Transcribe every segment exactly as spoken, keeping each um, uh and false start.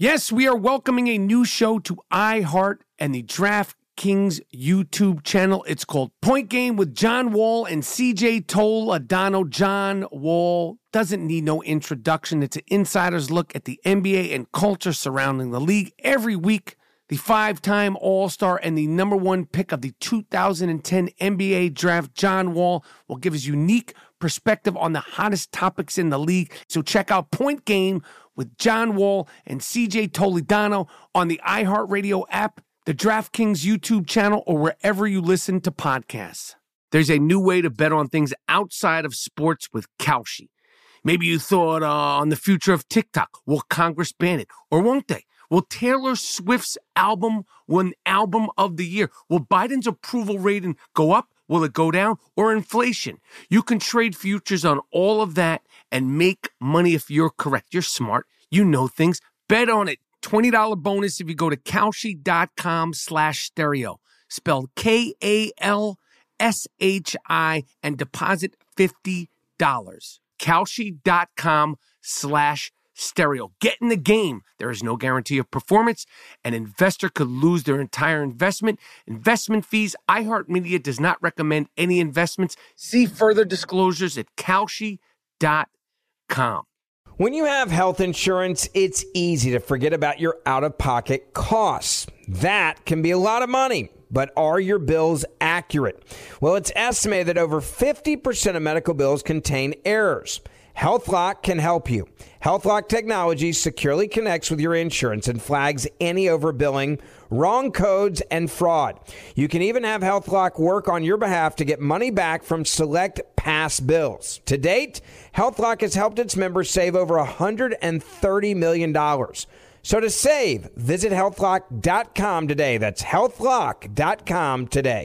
Yes, we are welcoming a new show to iHeart and the DraftKings YouTube channel. It's called Point Game with John Wall and C J Toledano. John Wall doesn't need no introduction. It's an insider's look at the N B A and culture surrounding the league. Every week, the five-time All-Star and the number one pick of the two thousand ten N B A draft, John Wall, will give his unique perspective on the hottest topics in the league. So check out Point Game with John Wall and C J Toledano on the iHeartRadio app, the DraftKings YouTube channel, or wherever you listen to podcasts. There's a new way to bet on things outside of sports with Kalshi. Maybe you thought uh, on the future of TikTok. Will Congress ban it? Or won't they? Will Taylor Swift's album win Album of the Year? Will Biden's approval rating go up? Will it go down? Or inflation? You can trade futures on all of that and make money if you're correct. You're smart. You know things. Bet on it. twenty dollars bonus if you go to Kalshi.com slash stereo. Spelled K A L S H I and deposit fifty dollars. Kalshi.com slash stereo. Get in the game. There is no guarantee of performance. An investor could lose their entire investment. Investment fees. iHeartMedia does not recommend any investments. See further disclosures at Kalshi dot com. When you have health insurance, it's easy to forget about your out-of-pocket costs. That can be a lot of money. But are your bills accurate? Well, it's estimated that over fifty percent of medical bills contain errors. HealthLock can help you. HealthLock technology securely connects with your insurance and flags any overbilling, wrong codes, and fraud. You can even have HealthLock work on your behalf to get money back from select past bills. To date, HealthLock has helped its members save over one hundred thirty million dollars. So to save, visit health lock dot com today. That's health lock dot com today.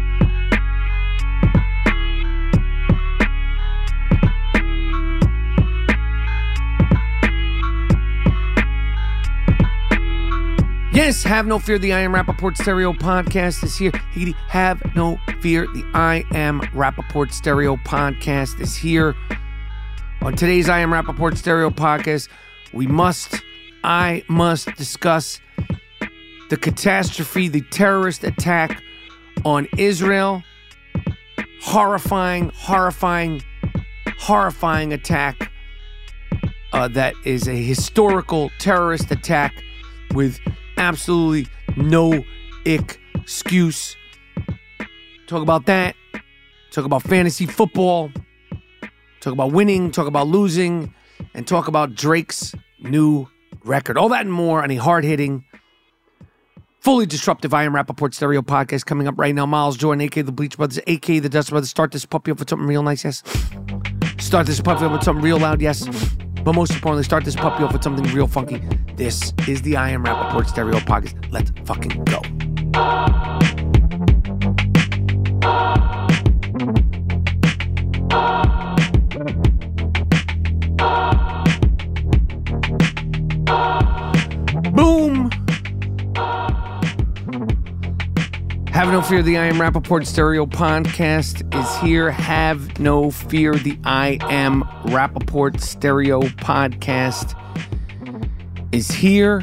Yes, have no fear. The I Am Rappaport Stereo Podcast is here. Haiti, have no fear. The I Am Rappaport Stereo Podcast is here. On today's I Am Rappaport Stereo Podcast, we must, I must discuss the catastrophe, the terrorist attack on Israel. Horrifying, horrifying, horrifying attack uh, that is a historical terrorist attack with absolutely no excuse. Talk about that. Talk about fantasy football. Talk about winning. Talk about losing. And talk about Drake's new record. All that and more on a hard-hitting, fully disruptive I Am Rappaport Stereo Podcast coming up right now. Miles Jordan, a k a the Bleach Brothers, a k a the Dust Brothers. Start this puppy up with something real nice, yes? Start this puppy up with something real loud, yes? But most importantly, start this puppy off with something real funky. This is the I Am Rappaport Stereo Podcast. Let's fucking go. Boom! Have no fear, the I Am Rappaport Stereo Podcast is here. Have no fear, the I Am Rappaport Stereo Podcast is here.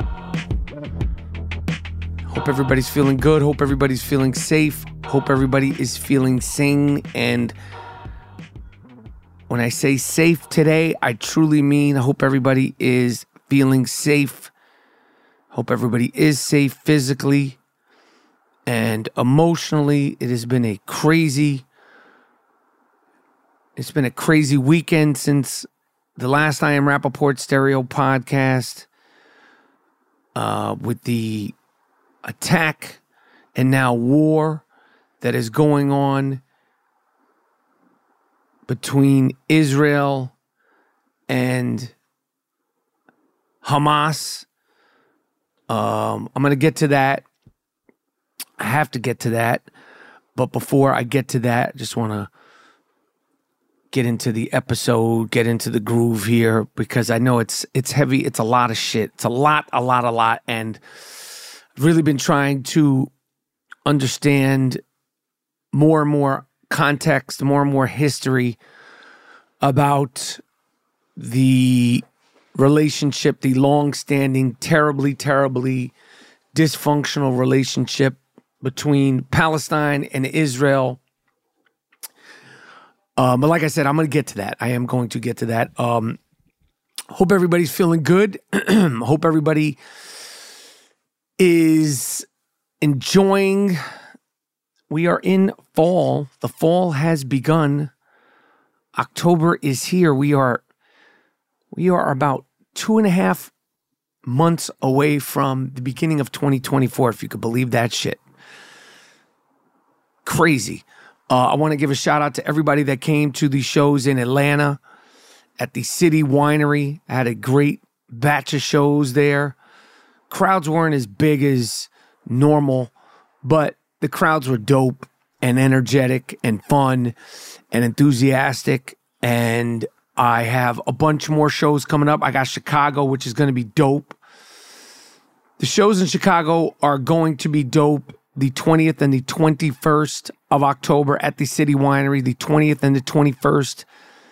Hope everybody's feeling good. Hope everybody's feeling safe. Hope everybody is feeling sane. And when I say safe today, I truly mean I hope everybody is feeling safe. Hope everybody is safe physically and emotionally. It has been a crazy, it's been a crazy weekend since the last I Am Rappaport Stereo Podcast, uh, with the attack and now war that is going on between Israel and Hamas. Um, I'm going to get to that. I have to get to that. But before I get to that, I just want to get into the episode, get into the groove here, because I know it's it's heavy. It's a lot of shit. It's a lot, a lot, a lot. And I've really been trying to understand more and more context, more and more history about the relationship, the long-standing, terribly, terribly dysfunctional relationship between Palestine and Israel. Um, but like I said, I'm going to get to that. I am going to get to that. Um, hope everybody's feeling good. Hope everybody is enjoying. We are in fall. The fall has begun. October is here. We are we are about two and a half months away from the beginning of twenty twenty-four, if you could believe that shit. Crazy. Uh, I want to give a shout out to everybody that came to the shows in Atlanta at the City Winery. I had a great batch of shows there. Crowds weren't as big as normal, but the crowds were dope and energetic and fun and enthusiastic. And I have a bunch more shows coming up. I got Chicago, which is going to be dope. The shows in Chicago are going to be dope. The twentieth and the twenty-first of October at the City Winery. The twentieth and the twenty-first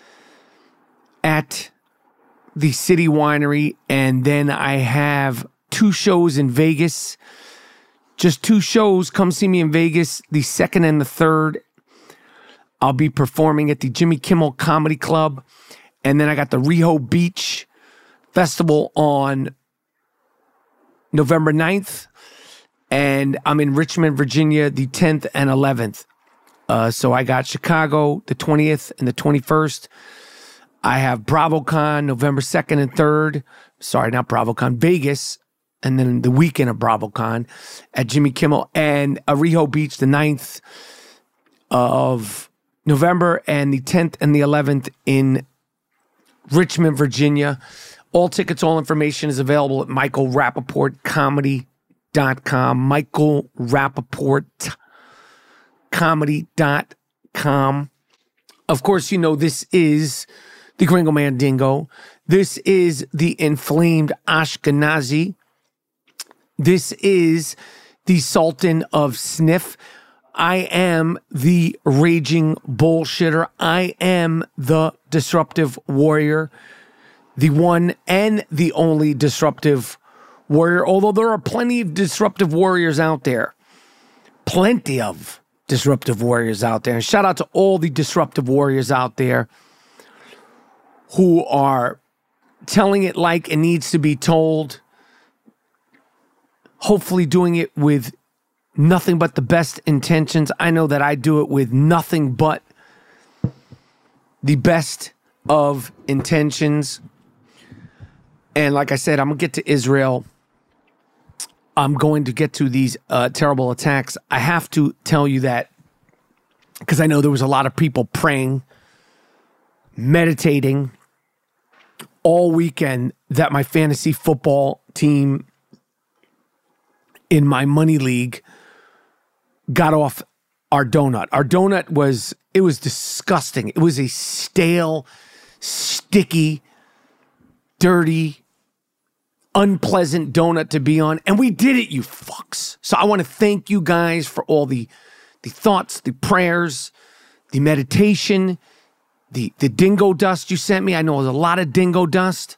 at the City Winery. And then I have two shows in Vegas. Just two shows. Come see me in Vegas. The second and the third. I'll be performing at the Jimmy Kimmel Comedy Club. And then I got the Reho Beach Festival on November ninth. And I'm in Richmond, Virginia, the tenth and eleventh. Uh, so I got Chicago, the twentieth and the twenty-first. I have BravoCon, November second and third. Sorry, not BravoCon, Vegas. And then the weekend of BravoCon at Jimmy Kimmel. And Reho Beach, the ninth of November. And the tenth and the eleventh in Richmond, Virginia. All tickets, all information is available at Michael Rappaport Comedy dot com. Michael Rappaport Comedy dot com. Of course, you know, this is the Gringo Mandingo. This is the Inflamed Ashkenazi. This is the Sultan of Sniff. I am the Raging Bullshitter. I am the Disruptive Warrior. The one and the only Disruptive Warrior. Although there are plenty of Disruptive Warriors out there. Plenty of Disruptive Warriors out there. And shout out to all the Disruptive Warriors out there who are telling it like it needs to be told. Hopefully doing it with nothing but the best intentions. I know that I do it with nothing but the best of intentions. And like I said, I'm going to get to Israel. I'm going to get to these uh, terrible attacks. I have to tell you that because I know there was a lot of people praying, meditating all weekend that my fantasy football team in my money league got off our donut. Our donut was, it was disgusting. It was a stale, sticky, dirty, unpleasant donut to be on. And we did it, you fucks. So I want to thank you guys for all the, the thoughts, the prayers, the meditation, the, the dingo dust you sent me. I know it was a lot of dingo dust.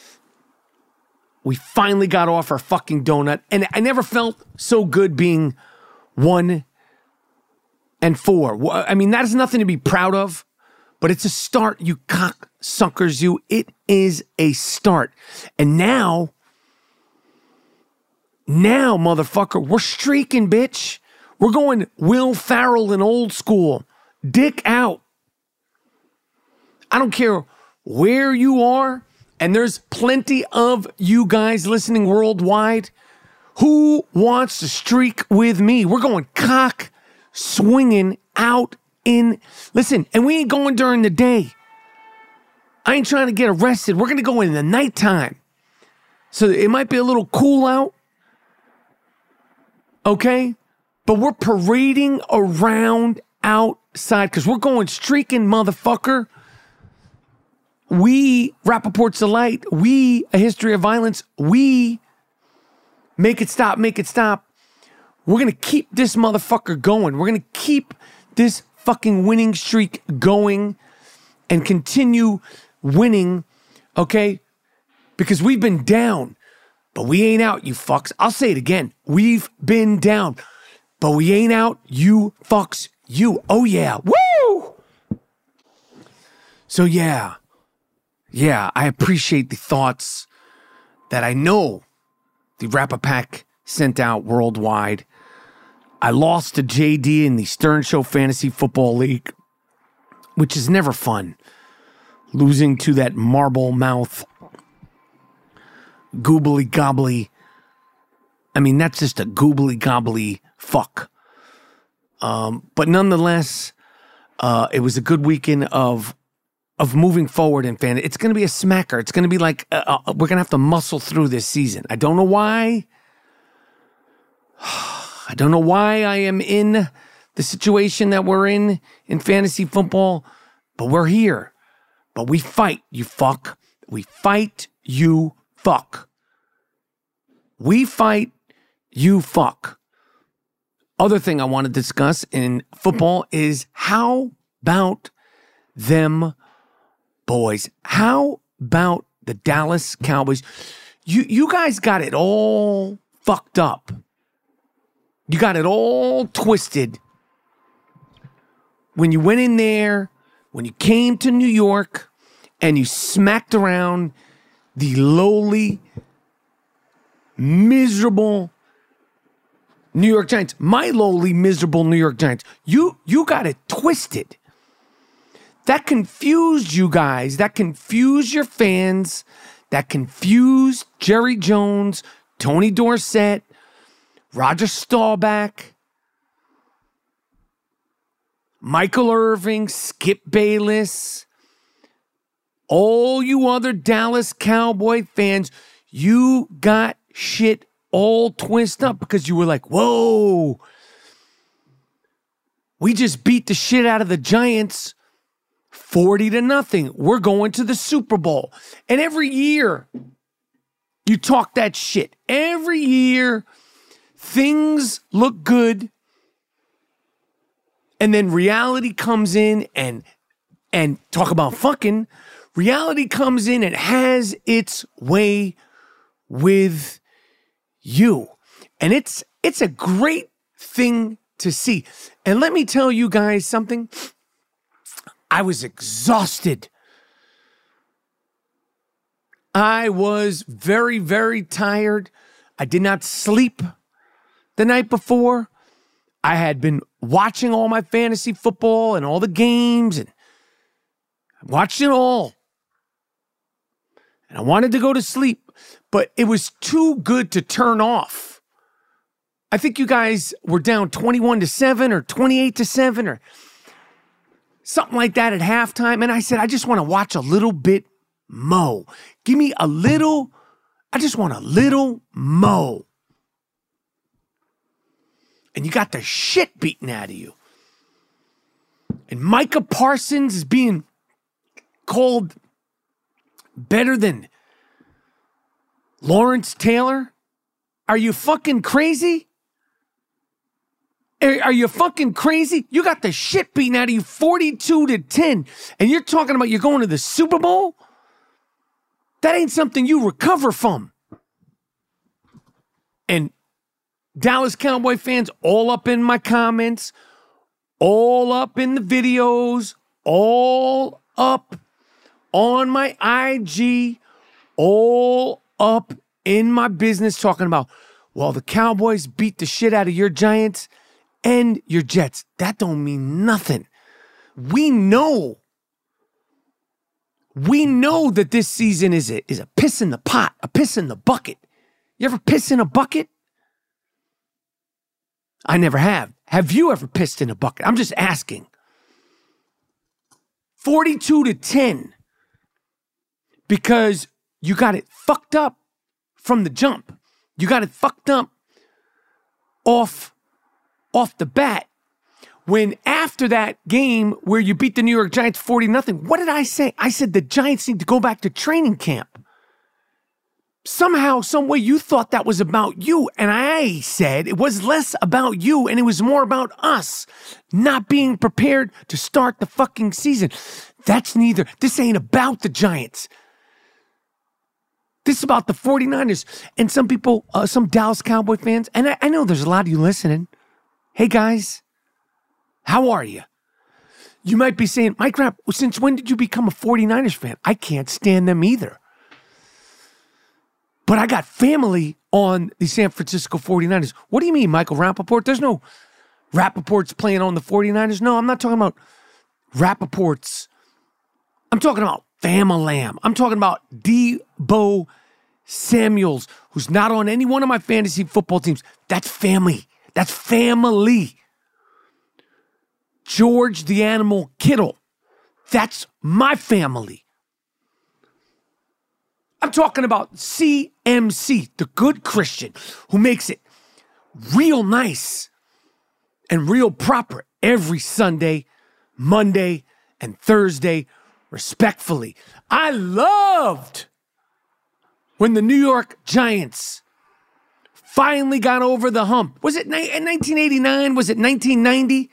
We finally got off our fucking donut. And I never felt so good being one and four. I mean, that is nothing to be proud of, but it's a start, you cocksuckers, you. It is a start. And now, now, motherfucker, we're streaking, bitch. We're going Will Ferrell in old school. Dick out. I don't care where you are. And there's plenty of you guys listening worldwide who wants to streak with me. We're going cock swinging out in, listen, and we ain't going during the day. I ain't trying to get arrested. We're going to go in the nighttime. So it might be a little cool out. Okay? But we're parading around outside because we're going streaking, motherfucker. We, Rappaport's Delight, we, A History of Violence, we, Make It Stop, Make It Stop. We're going to keep this motherfucker going. We're going to keep this fucking winning streak going and continue winning, okay? Because we've been down, but we ain't out, you fucks. I'll say it again. We've been down, but we ain't out, you fucks. You. Oh, yeah. Woo! So, yeah. Yeah, I appreciate the thoughts that I know the Rap-A-Pack sent out worldwide. I lost to J D in the Stern Show Fantasy Football League, which is never fun. Losing to that marble mouth, goobly gobbly. I mean, that's just a goobly gobbly fuck. Um, but nonetheless, uh, it was a good weekend of of moving forward in fantasy. It's going to be a smacker. It's going to be like, uh, uh, we're going to have to muscle through this season. I don't know why. I don't know why I am in the situation that we're in in fantasy football, but we're here. But we fight, you fuck. We fight, you fuck. We fight, you fuck. Other thing I want to discuss in football is how about them boys? How about the Dallas Cowboys? You you guys got it all fucked up. You got it all twisted when you went in there, when you came to New York, and you smacked around the lowly, miserable New York Giants. My lowly, miserable New York Giants. You you got it twisted. That confused you guys. That confused your fans. That confused Jerry Jones, Tony Dorsett, Roger Staubach, Michael Irving, Skip Bayless, all you other Dallas Cowboy fans. You got shit all twisted up because you were like, whoa, we just beat the shit out of the Giants forty to nothing. We're going to the Super Bowl. And every year you talk that shit. Every year things look good. And then reality comes in and and talk about fucking. Reality comes in and has its way with you. And it's it's a great thing to see. And let me tell you guys something. I was exhausted. I was very, very tired. I did not sleep the night before. I had been watching all my fantasy football and all the games, and I watched it all. And I wanted to go to sleep, but it was too good to turn off. I think you guys were down twenty-one to seven or twenty-eight to seven or something like that at halftime. And I said, I just want to watch a little bit mo. Give me a little, I just want a little mo. And you got the shit beaten out of you. And Micah Parsons is being called better than Lawrence Taylor. Are you fucking crazy? Are, are you fucking crazy? You got the shit beaten out of you forty-two to ten. And you're talking about you're going to the Super Bowl? That ain't something you recover from. And Dallas Cowboy fans all up in my comments, all up in the videos, all up on my I G, all up in my business talking about, well, the Cowboys beat the shit out of your Giants and your Jets. That don't mean nothing. We know. We know that this season is a, is a piss in the pot, a piss in the bucket. You ever piss in a bucket? I never have. Have you ever pissed in a bucket? I'm just asking. forty-two to ten. Because you got it fucked up from the jump. You got it fucked up off, off the bat. When after that game where you beat the New York Giants forty nothing, what did I say? I said the Giants need to go back to training camp. Somehow, some way you thought that was about you. And I said it was less about you and it was more about us not being prepared to start the fucking season. That's neither. This ain't about the Giants. This is about the 49ers. And some people, uh, some Dallas Cowboy fans, and I, I know there's a lot of you listening. Hey, guys, how are you? You might be saying, Mike Rapp, since when did you become a 49ers fan? I can't stand them either. But I got family on the San Francisco 49ers. What do you mean, Michael Rappaport? There's no Rappaport's playing on the 49ers. No, I'm not talking about Rappaport's. I'm talking about Famalam. I'm talking about Deebo Samuels, who's not on any one of my fantasy football teams. That's family. That's family. George the Animal Kittle. That's my family. I'm talking about C M C, the good Christian, who makes it real nice and real proper every Sunday, Monday, and Thursday, respectfully. I loved when the New York Giants finally got over the hump. Was it in nineteen eighty-nine? Was it nineteen ninety?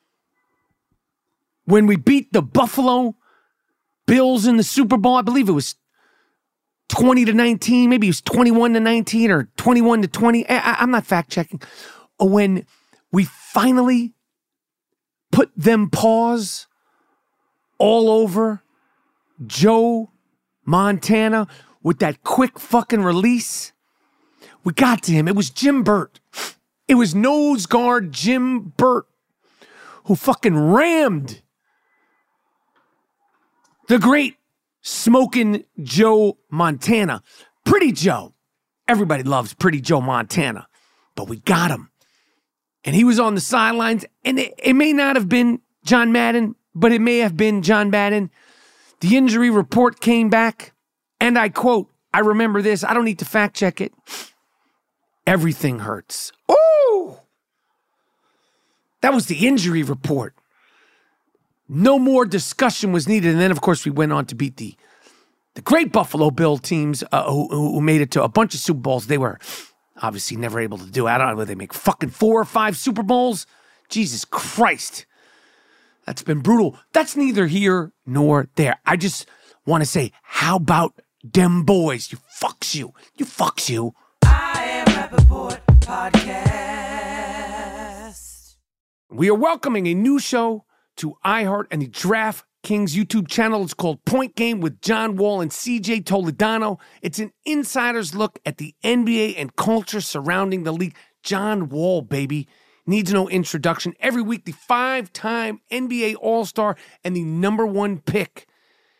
When we beat the Buffalo Bills in the Super Bowl. I believe it was twenty to nineteen. Maybe it was twenty-one to nineteen or twenty-one to twenty. I, I'm not fact checking. When we finally put them paws all over Joe Montana with that quick fucking release. We got to him. It was Jim Burt. It was nose guard Jim Burt who fucking rammed the great smoking Joe Montana. Pretty Joe. Everybody loves Pretty Joe Montana. But we got him. And he was on the sidelines. And it, it may not have been John Madden, but it may have been John Madden. The injury report came back. And I quote, I remember this. I don't need to fact check it. Everything hurts. Ooh! That was the injury report. No more discussion was needed. And then, of course, we went on to beat the, the great Buffalo Bill teams uh, who, who made it to a bunch of Super Bowls. They were obviously never able to do it. I don't know whether they make fucking four or five Super Bowls. Jesus Christ. That's been brutal. That's neither here nor there. I just want to say, how about them boys? You fucks you. You fucks you. I am Rappaport Podcast. We are welcoming a new show to iHeart and the DraftKings YouTube channel. It's called Point Game with John Wall and C J Toledano. It's an insider's look at the N B A and culture surrounding the league. John Wall, baby, needs no introduction. Every week, the five-time N B A All-Star and the number one pick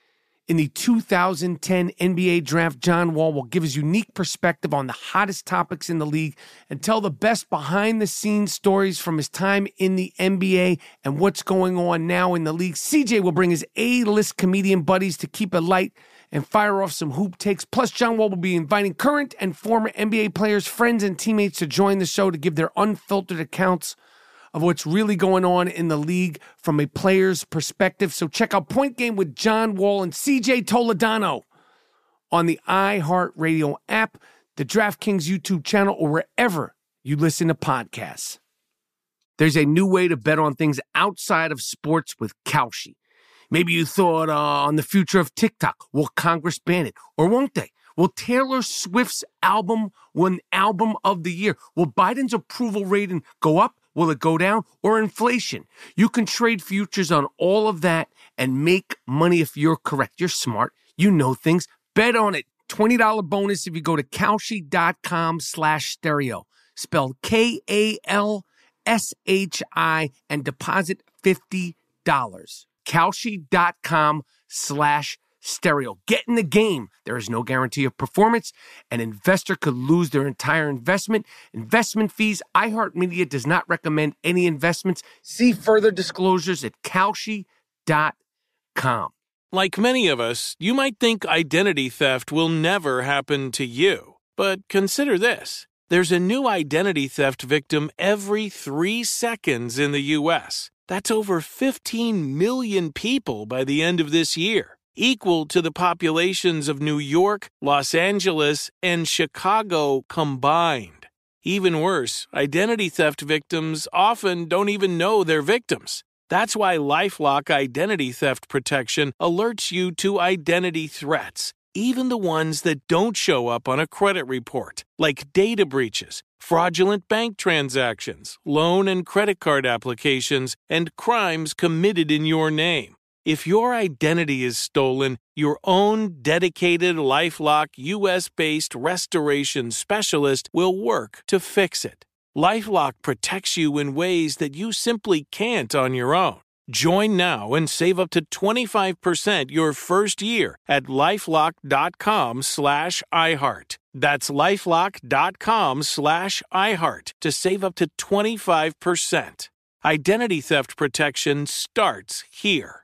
in the two thousand ten N B A Draft, John Wall will give his unique perspective on the hottest topics in the league and tell the best behind-the-scenes stories from his time in the N B A and what's going on now in the league. C J will bring his A-list comedian buddies to keep it light and fire off some hoop takes. Plus, John Wall will be inviting current and former N B A players, friends, and teammates to join the show to give their unfiltered accounts of what's really going on in the league from a player's perspective. So check out Point Game with John Wall and C J Toledano on the iHeartRadio app, the DraftKings YouTube channel, or wherever you listen to podcasts. There's a new way to bet on things outside of sports with Kalshi. Maybe you thought uh, on the future of TikTok. Will Congress ban it? Or won't they? Will Taylor Swift's album win Album of the Year? Will Biden's approval rating go up? Will it go down? Or inflation? You can trade futures on all of that and make money if you're correct. You're smart. You know things. Bet on it. twenty dollars bonus if you go to Kalshi.com slash stereo. Spelled K A L S H I and deposit fifty dollars. Kalshi.com slash stereo. Get in the game. There is no guarantee of performance. An investor could lose their entire investment. Investment fees. iHeartMedia does not recommend any investments. See further disclosures at Kalshi dot com. Like many of us, you might think identity theft will never happen to you. But consider this. There's a new identity theft victim every three seconds in the U S. That's over fifteen million people by the end of this year, equal to the populations of New York, Los Angeles, and Chicago combined. Even worse, identity theft victims often don't even know they're victims. That's why LifeLock Identity Theft Protection alerts you to identity threats, even the ones that don't show up on a credit report, like data breaches, fraudulent bank transactions, loan and credit card applications, and crimes committed in your name. If your identity is stolen, your own dedicated LifeLock U S-based restoration specialist will work to fix it. LifeLock protects you in ways that you simply can't on your own. Join now and save up to twenty-five percent your first year at LifeLock.com slash iHeart. That's LifeLock.com slash iHeart to save up to twenty-five percent. Identity theft protection starts here.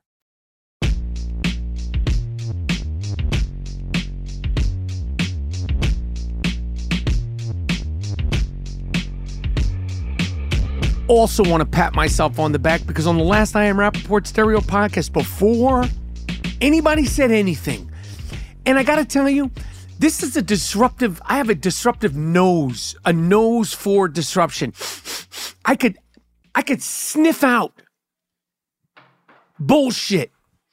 Also want to pat myself on the back because on the last I Am Rappaport Stereo podcast, before anybody said anything, and I got to tell you, this is a disruptive, I have a disruptive nose, a nose for disruption. I could, I could sniff out bullshit.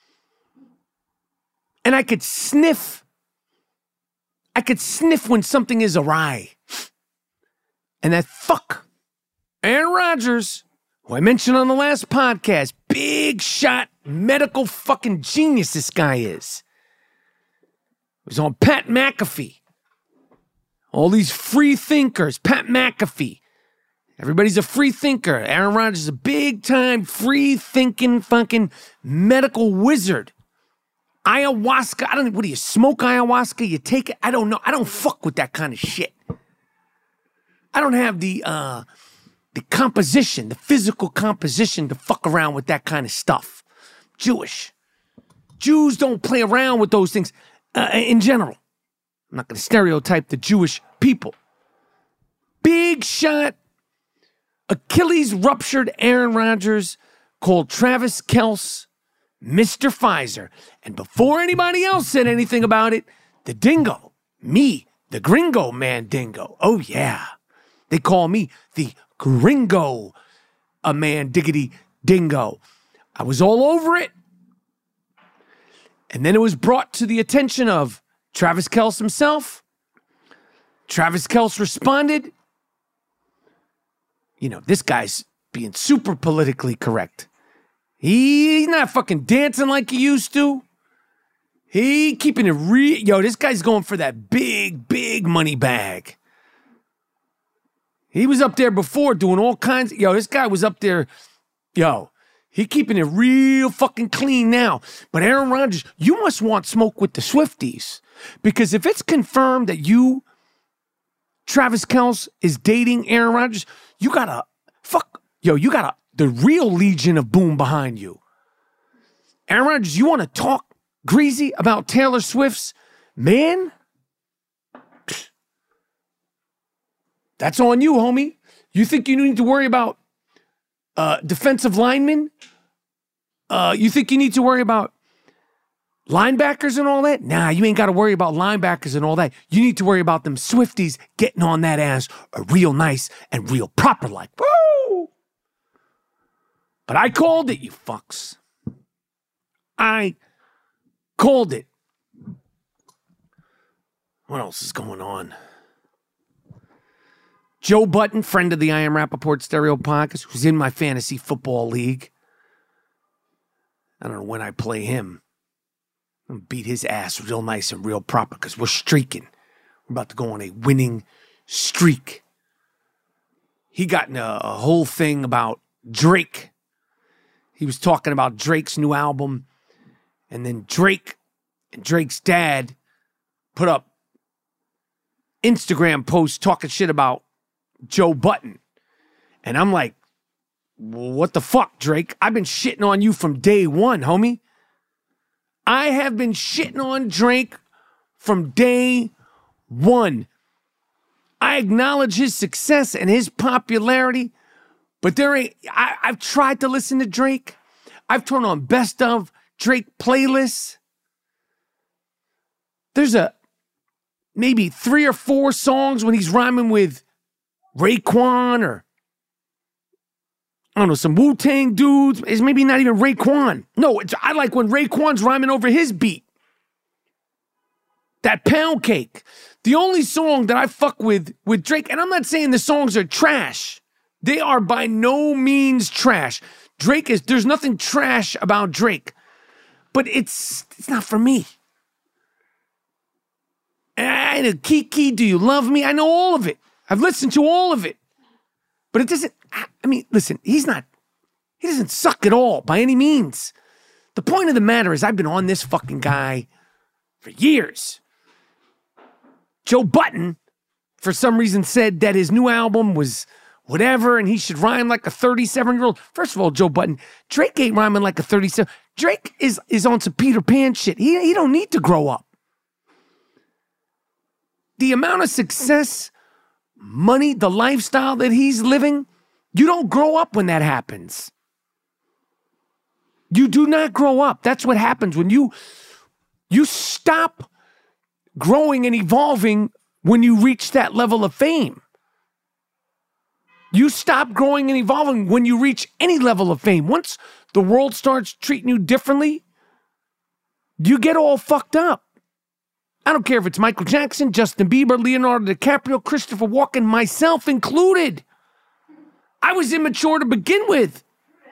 And I could sniff, I could sniff when something is awry. And that fuck Aaron Rodgers, who I mentioned on the last podcast, big shot medical fucking genius this guy is. He was on Pat McAfee. All these free thinkers, Pat McAfee. Everybody's a free thinker. Aaron Rodgers is a big time free thinking fucking medical wizard. Ayahuasca, I don't, what do you smoke ayahuasca? You take it? I don't know. I don't fuck with that kind of shit. I don't have the, uh, The composition, the physical composition to fuck around with that kind of stuff. Jewish. Jews don't play around with those things uh, in general. I'm not going to stereotype the Jewish people. Big shot. Achilles ruptured Aaron Rodgers called Travis Kelce Mister Pfizer. And before anybody else said anything about it, the dingo, me, the gringo man dingo. Oh, yeah. They call me the Gringo, a man diggity dingo. I was all over it. And then it was brought to the attention of Travis Kelce himself. Travis Kelce responded. You know, this guy's being super politically correct. He, he's not fucking dancing like he used to. He keeping it real. Yo, this guy's going for that big, big money bag. He was up there before doing all kinds. Yo, this guy was up there. Yo, he keeping it real fucking clean now. But Aaron Rodgers, you must want smoke with the Swifties. Because if it's confirmed that you, Travis Kelce, is dating Aaron Rodgers, you got a, fuck, yo, you got a, the real Legion of Boom behind you. Aaron Rodgers, you want to talk greasy about Taylor Swift's man? That's on you, homie. You think you need to worry about uh, defensive linemen? Uh, you think you need to worry about linebackers and all that? Nah, you ain't got to worry about linebackers and all that. You need to worry about them Swifties getting on that ass a real nice and real proper like. Woo! But I called it, you fucks. I called it. What else is going on? Joe Button, friend of the I Am Rappaport Stereo podcast, who's in my fantasy football league. I don't know when I play him. I'm going to beat his ass real nice and real proper because we're streaking. We're about to go on a winning streak. He got in a, a whole thing about Drake. He was talking about Drake's new album. And then Drake and Drake's dad put up Instagram posts talking shit about Joe Button. And I'm like, what the fuck, Drake? I've been shitting on you from day one, homie. I have been shitting on Drake from day one. I acknowledge his success and his popularity, but there ain't, I, I've tried to listen to Drake. I've turned on best of Drake playlists. There's a maybe three or four songs when he's rhyming with Raekwon or I don't know, some Wu-Tang dudes. It's maybe not even Raekwon. No, it's, I like when Raekwon's rhyming over his beat. That Pound Cake. The only song that I fuck with with Drake, and I'm not saying the songs are trash. They are by no means trash. Drake is, there's nothing trash about Drake. But it's it's not for me. And I, Kiki, Do You Love Me? I know all of it. I've listened to all of it. But it doesn't, I mean, listen, he's not, he doesn't suck at all by any means. The point of the matter is I've been on this fucking guy for years. Joe Budden, for some reason, said that his new album was whatever and he should rhyme like a thirty-seven-year-old. First of all, Joe Budden, Drake ain't rhyming like a thirty-seven. Drake is, is on some Peter Pan shit. He, he don't need to grow up. The amount of success, money, the lifestyle that he's living, you don't grow up when that happens. You do not grow up. That's what happens when you you stop growing and evolving when you reach that level of fame. You stop growing and evolving when you reach any level of fame. Once the world starts treating you differently, you get all fucked up. I don't care if it's Michael Jackson, Justin Bieber, Leonardo DiCaprio, Christopher Walken, myself included. I was immature to begin with.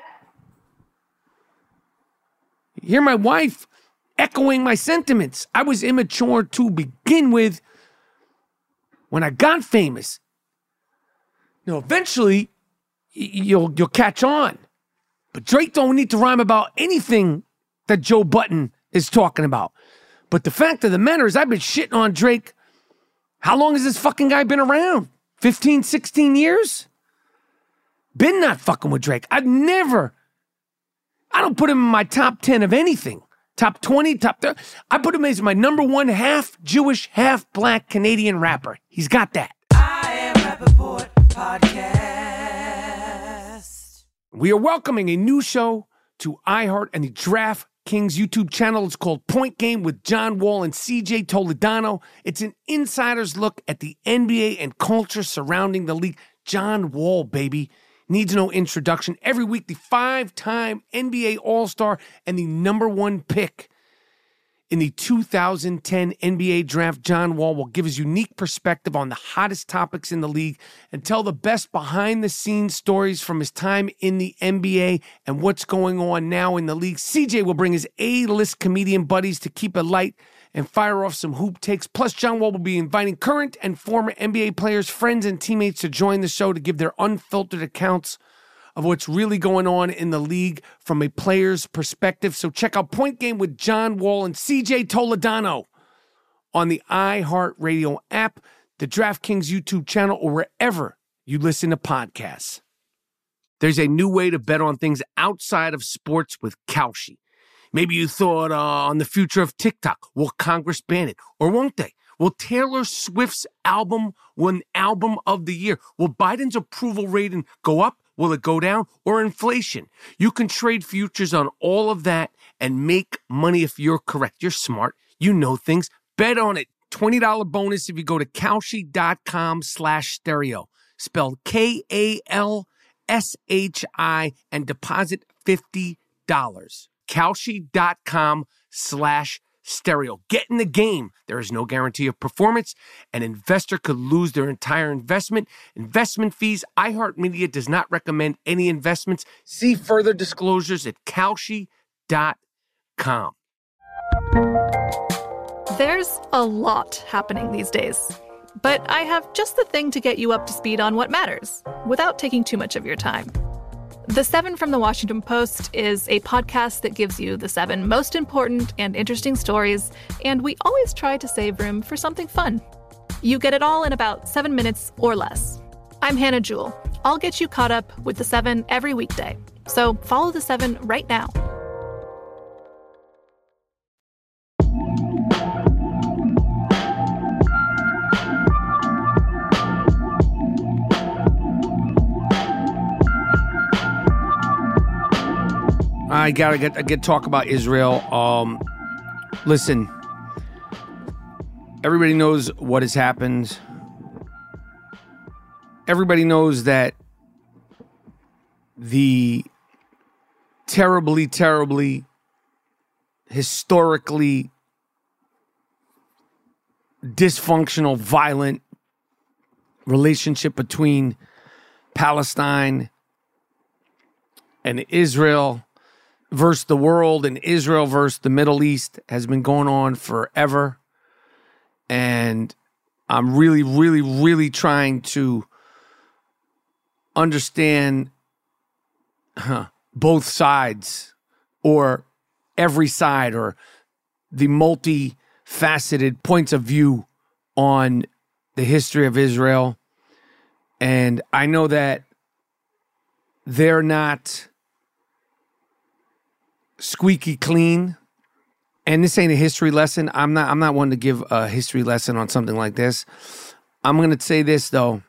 You hear my wife echoing my sentiments. I was immature to begin with when I got famous. You know, eventually you'll you'll catch on. But Drake don't need to rhyme about anything that Joe Budden is talking about. But the fact of the matter is I've been shitting on Drake. How long has this fucking guy been around? fifteen, sixteen years? Been not fucking with Drake. I've never, I don't put him in my top ten of anything. Top twenty, top thirty. I put him as my number one half Jewish, half black Canadian rapper. He's got that. I Am Rappaport Podcast. We are welcoming a new show to iHeart and the DraftKings YouTube channel. It's called Point Game with John Wall and C J Toledano. It's an insider's look at the N B A and culture surrounding the league. John Wall, baby. Needs no introduction. Every week, the five-time N B A All-Star and the number one pick in the two thousand ten N B A Draft, John Wall will give his unique perspective on the hottest topics in the league and tell the best behind-the-scenes stories from his time in the N B A and what's going on now in the league. C J will bring his A-list comedian buddies to keep it light and fire off some hoop takes. Plus, John Wall will be inviting current and former N B A players, friends, and teammates to join the show to give their unfiltered accounts of what's really going on in the league from a player's perspective. So check out Point Game with John Wall and C J Toledano on the iHeartRadio app, the DraftKings YouTube channel, or wherever you listen to podcasts. There's a new way to bet on things outside of sports with Kalshi. Maybe you thought uh, on the future of TikTok. Will Congress ban it? Or won't they? Will Taylor Swift's album win Album of the Year? Will Biden's approval rating go up? Will it go down? Or inflation? You can trade futures on all of that and make money if you're correct. You're smart. You know things. Bet on it. twenty dollars bonus if you go to Kalshi.com slash stereo. Spelled K A L S H I and deposit fifty dollars. Kalshi.com slash stereo. Get in the game. There is no guarantee of performance. An investor could lose their entire investment. Investment fees. iHeartMedia does not recommend any investments. See further disclosures at Kalshi dot com. There's a lot happening these days, but I have just the thing to get you up to speed on what matters without taking too much of your time. The Seven from the Washington Post is a podcast that gives you the seven most important and interesting stories, and we always try to save room for something fun. You get it all in about seven minutes or less. I'm Hannah Jewell. I'll get you caught up with the Seven every weekday. So follow the Seven right now. I gotta get I get talk about Israel. Um, listen, everybody knows what has happened. Everybody knows that the terribly, terribly, historically dysfunctional, violent relationship between Palestine and Israel versus the world, and Israel versus the Middle East has been going on forever. And I'm really, really, really trying to understand huh, both sides, or every side, or the multifaceted points of view on the history of Israel. And I know that they're not squeaky clean. And this ain't a history lesson. I'm not I'm not one to give a history lesson on something like this. I'm going to say this, though.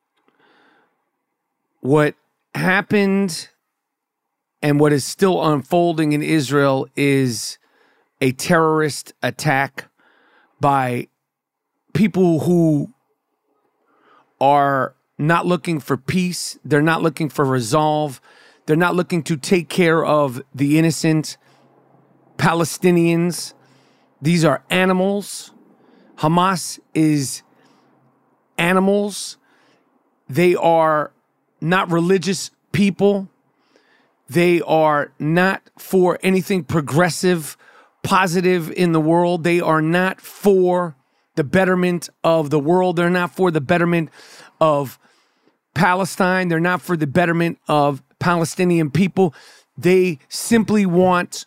What happened and what is still unfolding in Israel is a terrorist attack by people who are not looking for peace. They're not looking for resolve. They're not looking to take care of the innocent Palestinians. These are animals. Hamas is animals. They are not religious people. They are not for anything progressive, positive in the world. They are not for the betterment of the world. They're not for the betterment of Palestine. They're not for the betterment of Palestinian people. They simply want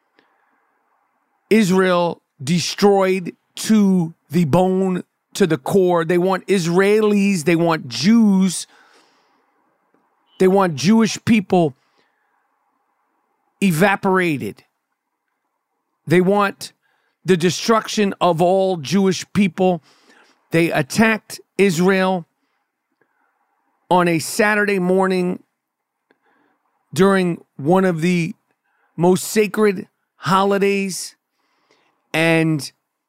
Israel destroyed to the bone, to the core. They want Israelis. They want Jews. They want Jewish people evaporated. They want the destruction of all Jewish people. They attacked Israel on a Saturday morning during one of the most sacred holidays, and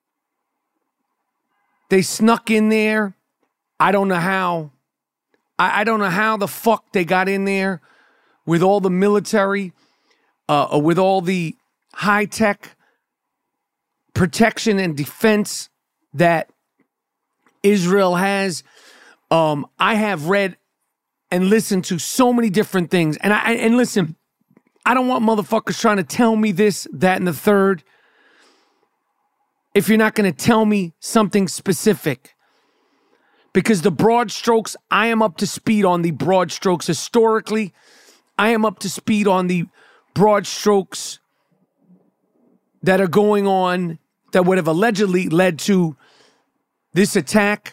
they snuck in there. I don't know how. I, I don't know how the fuck they got in there with all the military, uh, with all the high-tech protection and defense that Israel has. Um, I have read and listened to so many different things. And I and listen, I don't want motherfuckers trying to tell me this, that, and the third if you're not going to tell me something specific. Because the broad strokes, I am up to speed on the broad strokes historically. I am up to speed on the broad strokes that are going on that would have allegedly led to this attack.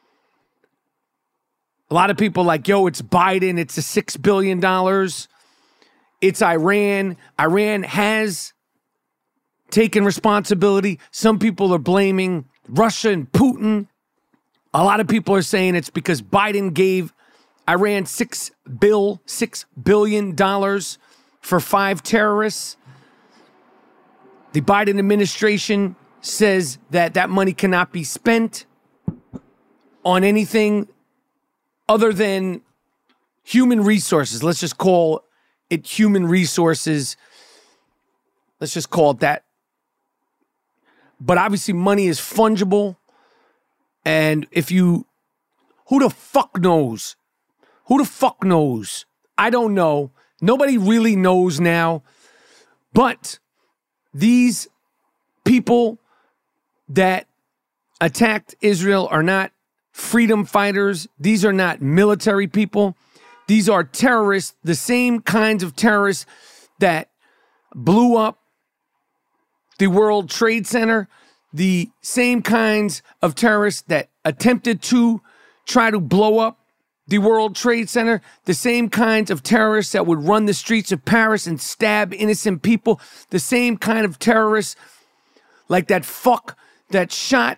A lot of people are like, yo, it's Biden. It's a six billion dollars. It's Iran. Iran has taken responsibility. Some people are blaming Russia and Putin. A lot of people are saying it's because Biden gave Iran six bill, six billion dollars for five terrorists. The Biden administration says that that money cannot be spent on anything other than human resources. Let's just call it human resources. Let's just call it that. But obviously money is fungible. And if you, who the fuck knows? Who the fuck knows? I don't know. Nobody really knows now. But these people that attacked Israel are not freedom fighters. These are not military people. These are terrorists, the same kinds of terrorists that blew up the World Trade Center, the same kinds of terrorists that attempted to try to blow up the World Trade Center, the same kinds of terrorists that would run the streets of Paris and stab innocent people, the same kind of terrorists like that fuck that shot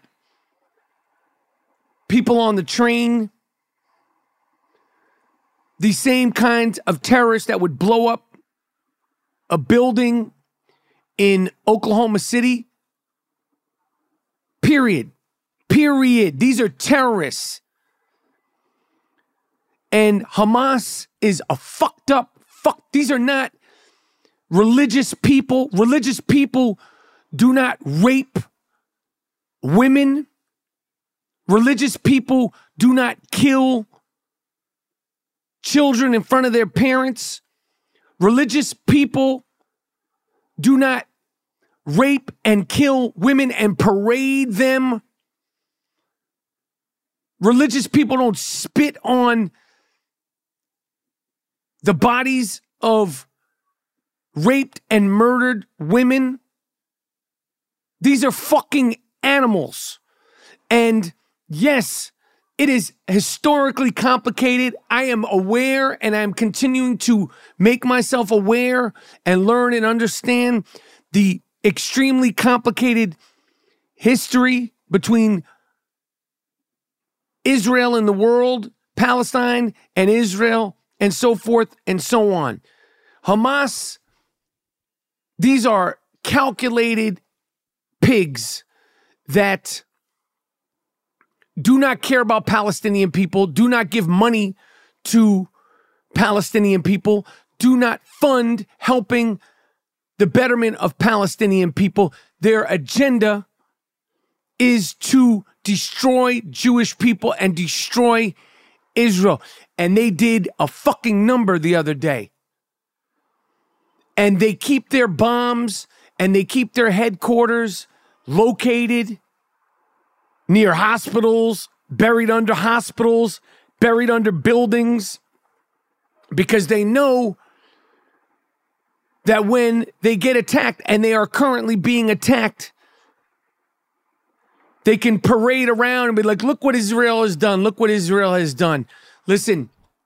people on the train, the same kinds of terrorists that would blow up a building in Oklahoma City. Period. Period. These are terrorists. And Hamas is a fucked up fuck. These are not religious people. Religious people do not rape women. Religious people do not kill children in front of their parents. Religious people do not rape and kill women and parade them. Religious people don't spit on the bodies of raped and murdered women. These are fucking animals. And yes, it is historically complicated. I am aware, and I'm continuing to make myself aware and learn and understand the extremely complicated history between Israel and the world, Palestine and Israel, and so forth and so on. Hamas, these are calculated pigs that do not care about Palestinian people, do not give money to Palestinian people, do not fund helping the betterment of Palestinian people. Their agenda is to destroy Jewish people and destroy Israel. And they did a fucking number the other day. And they keep their bombs and they keep their headquarters located near hospitals, buried under hospitals, buried under buildings, because they know that when they get attacked, and they are currently being attacked, they can parade around and be like, look what Israel has done. Look what Israel has done. Listen,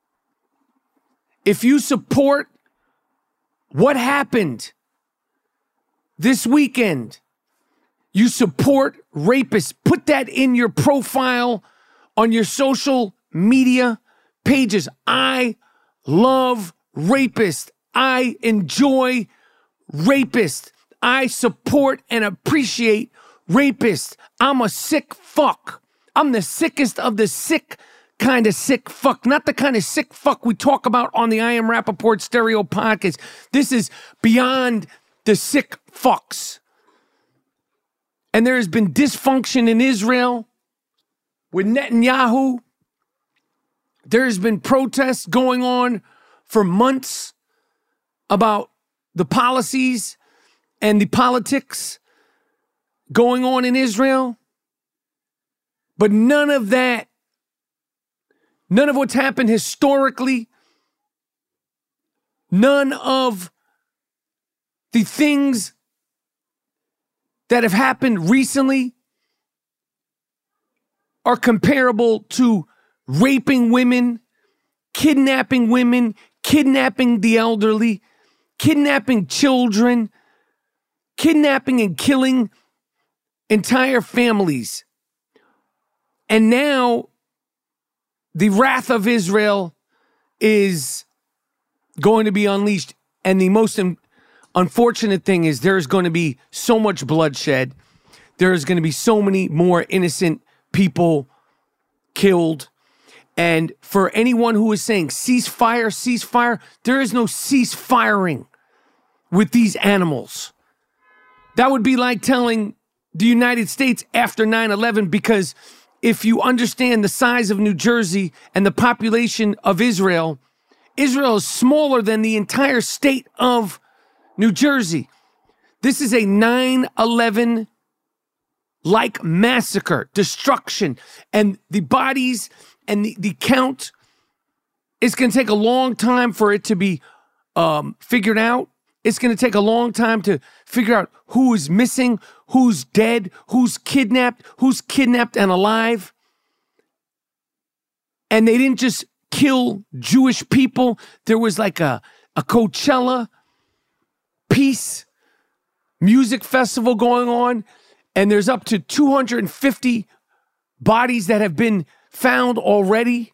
if you support what happened this weekend, you support rapists. Put that in your profile on your social media pages. I love rapists. I enjoy rapists. I support and appreciate rapists. I'm a sick fuck. I'm the sickest of the sick kind of sick fuck. Not the kind of sick fuck we talk about on the I Am Rappaport Stereo podcast. This is beyond the sick fucks. And there has been dysfunction in Israel with Netanyahu. There has been protests going on for months about the policies and the politics going on in Israel. But none of that, none of what's happened historically, none of the things that have happened recently are comparable to raping women, kidnapping women, kidnapping the elderly, kidnapping children, kidnapping and killing entire families. And now the wrath of Israel is going to be unleashed. And the most un- unfortunate thing is there's going to be so much bloodshed. There's going to be so many more innocent people killed. And for anyone who is saying ceasefire, ceasefire, there is no cease-firing with these animals. That would be like telling the United States after nine eleven, because if you understand the size of New Jersey and the population of Israel, Israel is smaller than the entire state of New Jersey. This is a nine eleven like massacre, destruction, and the bodies and the, the count, it's going to take a long time for it to be um, figured out. It's going to take a long time to figure out who is missing, who's dead, who's kidnapped, who's kidnapped and alive. And they didn't just kill Jewish people. There was like a, a Coachella peace music festival going on, and there's up to two hundred fifty bodies that have been found already.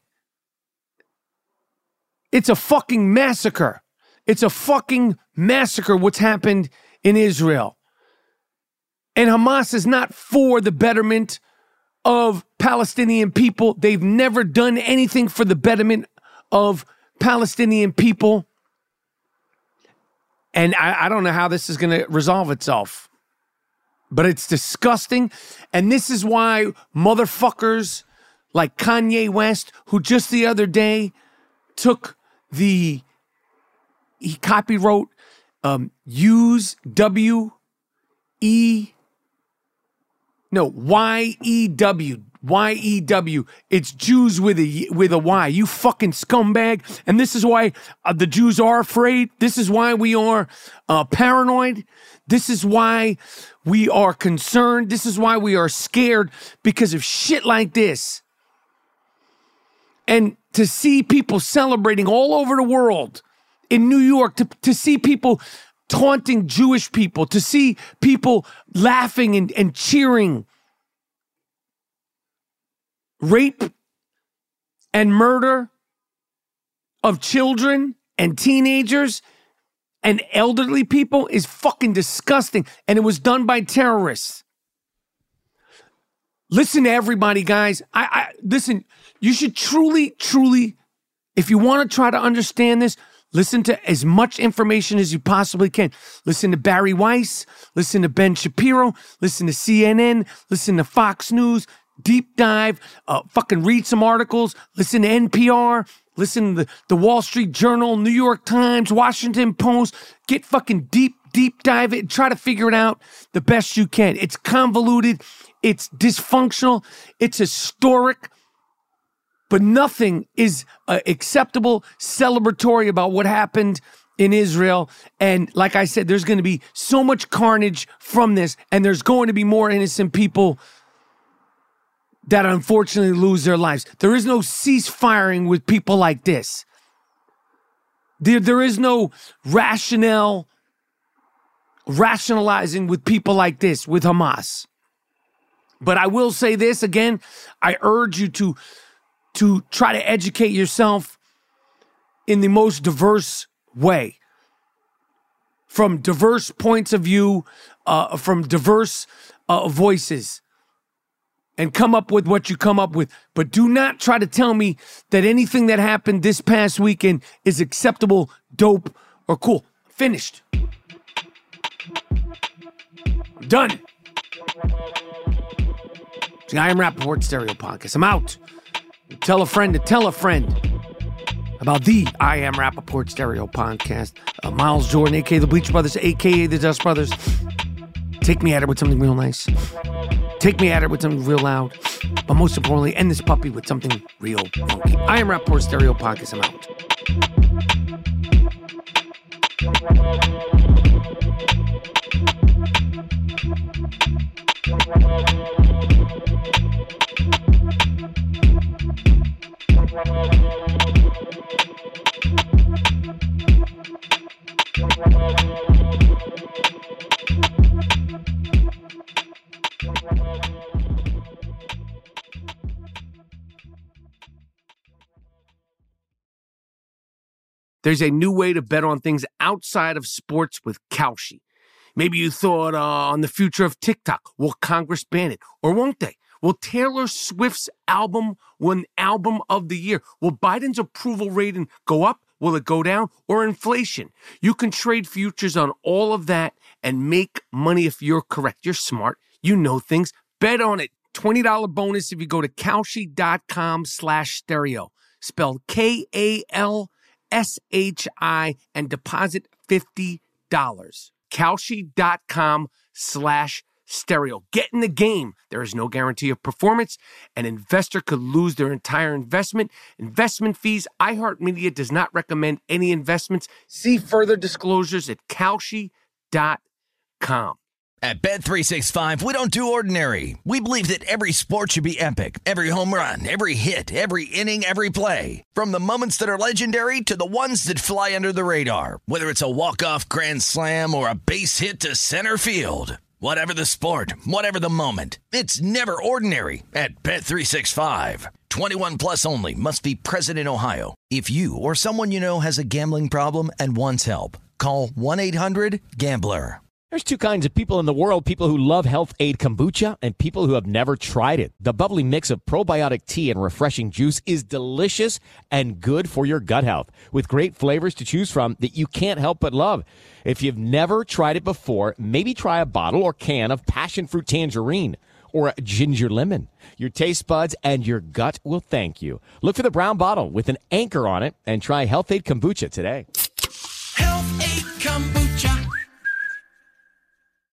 It's a fucking massacre. It's a fucking massacre what's happened in Israel. And Hamas is not for the betterment of Palestinian people. They've never done anything for the betterment of Palestinian people. And I, I don't know how this is going to resolve itself. But it's disgusting. And this is why motherfuckers like Kanye West, who just the other day took the, he copywrote um, use W E, no, Y E W, Y E W. It's Jews with a, with a Y. You fucking scumbag. And this is why uh, the Jews are afraid. This is why we are uh, paranoid. This is why we are concerned. This is why we are scared, because of shit like this. And to see people celebrating all over the world, in New York, to, to see people taunting Jewish people, to see people laughing and, and cheering rape and murder of children and teenagers and elderly people is fucking disgusting. And it was done by terrorists. Listen to everybody, guys. I, I listen, you should truly, truly, if you want to try to understand this, listen to as much information as you possibly can. Listen to Barry Weiss, listen to Ben Shapiro, listen to C N N, listen to Fox News, deep dive, uh, fucking read some articles, listen to N P R, listen to the, the Wall Street Journal, New York Times, Washington Post. Get fucking deep, deep dive it. Try to figure it out the best you can. It's convoluted. It's dysfunctional. It's historic. But nothing is uh, acceptable, celebratory about what happened in Israel. And like I said, there's going to be so much carnage from this, and there's going to be more innocent people that unfortunately lose their lives. There is no ceasefiring with people like this. There, there is no rationale, rationalizing with people like this, with Hamas. But I will say this again, I urge you to, to try to educate yourself in the most diverse way. From diverse points of view, uh, from diverse uh, voices. And come up with what you come up with. But do not try to tell me that anything that happened this past weekend is acceptable, dope, or cool. Finished. Done. The I Am Rappaport Stereo Podcast. I'm out. Tell a friend to tell a friend about the I Am Rappaport Stereo Podcast. Uh, Miles Jordan, a k a the Bleach Brothers, a k a the Dust Brothers. Take me at it with something real nice. Take me at it with something real loud. But most importantly, end this puppy with something real funky. I Am Rappaport Stereo Podcast. I'm out. There's a new way to bet on things outside of sports with Kalshi. Maybe you thought uh, on the future of TikTok. Will Congress ban it? Or won't they? Will Taylor Swift's album win Album of the Year? Will Biden's approval rating go up? Will it go down? Or inflation? You can trade futures on all of that and make money if you're correct. You're smart. You know things. Bet on it. twenty dollars bonus if you go to Kalshi.com slash stereo. Spelled K A L S H I and deposit fifty dollars. Kalshi.com slash stereo. Get in the game. There is no guarantee of performance. An investor could lose their entire investment. Investment fees. iHeartMedia does not recommend any investments. See further disclosures at Kalshi dot com. At Bet three sixty-five, we don't do ordinary. We believe that every sport should be epic. Every home run, every hit, every inning, every play. From the moments that are legendary to the ones that fly under the radar. Whether it's a walk-off grand slam or a base hit to center field. Whatever the sport, whatever the moment. It's never ordinary at Bet three sixty-five. twenty-one plus only. Must be present in Ohio. If you or someone you know has a gambling problem and wants help, call one eight hundred gambler. There's two kinds of people in the world, people who love Health Aid Kombucha and people who have never tried it. The bubbly mix of probiotic tea and refreshing juice is delicious and good for your gut health, with great flavors to choose from that you can't help but love. If you've never tried it before, maybe try a bottle or can of passion fruit tangerine or a ginger lemon. Your taste buds and your gut will thank you. Look for the brown bottle with an anchor on it and try Health Aid Kombucha today. Health Aid Kombucha.